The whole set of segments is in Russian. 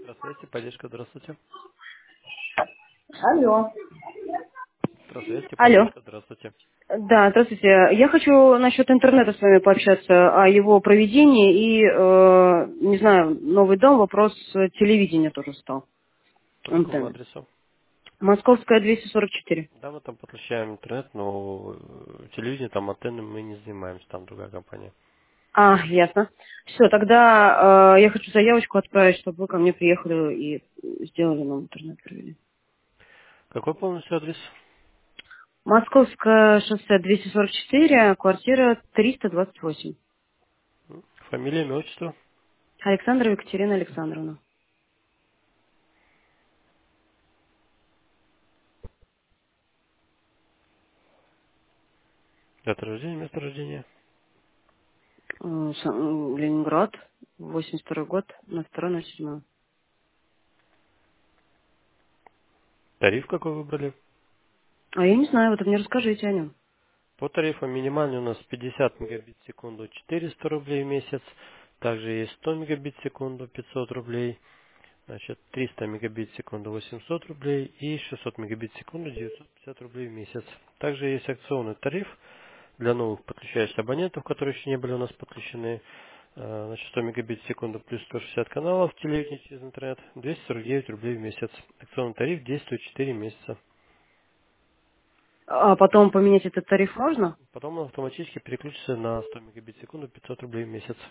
Здравствуйте, поддержка, здравствуйте. Алло. Здравствуйте, Алло. поддержка, здравствуйте. Да, здравствуйте. Я хочу насчет интернета с вами пообщаться, о его проведении и, не знаю, новый дом, вопрос телевидения тоже стал. По какому Антенны. адресу? Московская, 244. Да, мы там подключаем интернет, но телевидение, там антенны мы не занимаемся, там другая компания. А, ясно. Все, тогда я хочу заявочку отправить, чтобы вы ко мне приехали и сделали нам интернет провели. Какой полностью адрес? Московское шоссе 244, квартира 328. Фамилия, имя, отчество? Александра Екатерина Александровна. Дата рождения, место рождения. Ленинград, 82 год, на 2.07. Тариф какой выбрали? А я не знаю, вот вы мне расскажите о нем. По тарифу минимальный у нас 50 мегабит в секунду 400 рублей в месяц. Также есть 100 мегабит в секунду 500 рублей. Значит, 300 мегабит в секунду 800 рублей и 600 мегабит в секунду 950 рублей в месяц. Также есть акционный тариф для новых подключающихся абонентов, которые еще не были у нас подключены. Значит, 100 мегабит в секунду плюс 160 каналов телевидения через интернет, 249 рублей в месяц. Акционный тариф действует 4 месяца. А потом поменять этот тариф можно? Потом он автоматически переключится на 100 мегабит в секунду 500 рублей в месяц.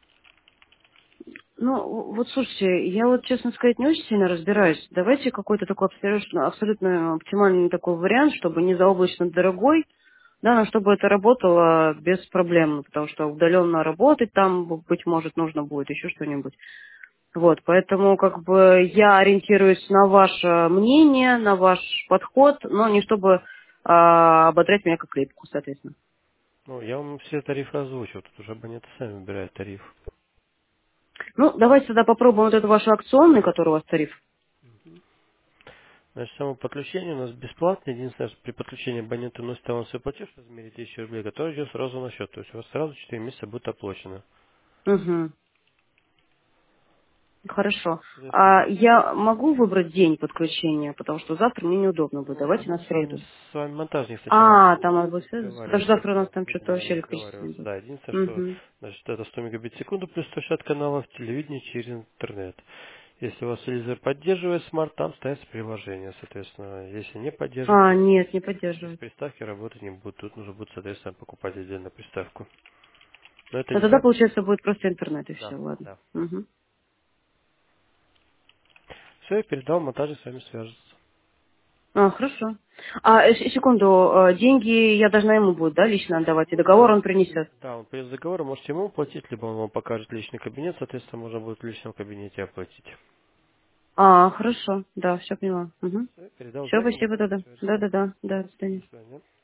Ну, вот слушайте, я вот, честно сказать, не очень сильно разбираюсь. Давайте какой-то такой абсолютно оптимальный такой вариант, чтобы не заоблачно дорогой, да, но чтобы это работало без проблем, ну, потому что удаленно работать там, быть может, нужно будет еще что-нибудь. Вот, поэтому как бы я ориентируюсь на ваше мнение, на ваш подход, но не чтобы ободрять меня как рыбку, соответственно. Ну, я вам все тарифы озвучил, тут уже абоненты сами выбирают тариф. Ну, давайте тогда попробуем вот это ваш акционный, который у вас тариф. Значит, само подключение у нас бесплатное. Единственное, что при подключении абоненты вносит авансовый платеж в размере 1000 рублей, который идет сразу на счет. То есть у вас сразу 4 месяца будет оплачено. Угу. Хорошо. А Соответственно, я могу выбрать день подключения, потому что завтра мне неудобно будет. ну, это Давайте на будет среду. с вами монтажник сначала А, там надо будет связываться, потому что договариваться. завтра у нас Да, там будем что-то с вами вообще электричество не договариваться. будет. Да, единственное, что Угу. значит, это 100 мегабит в секунду плюс 160 каналов телевидения через интернет. Если у вас телевизор поддерживает смарт, там ставится приложение, соответственно. Если не поддерживает, А, то нет, не без поддерживает. приставки работать не будет. Тут нужно будет, соответственно, покупать отдельно приставку. Но это Но не тогда, так. получается, будет просто интернет и все, Да, ладно. да. Угу. Все, я передал, монтажи с вами свяжутся. А, хорошо. А, секунду, деньги я должна ему будет, да, лично отдавать, и Ну договор да. он принесет? Да, он придет с договора, можете ему платить, либо он вам покажет личный кабинет, соответственно, можно будет в личном кабинете оплатить. А, хорошо, да, все поняла. Угу. Всё, передал Все, заявку, спасибо монтажи тогда. свяжутся. Да-да-да, да, до До свидания. свидания.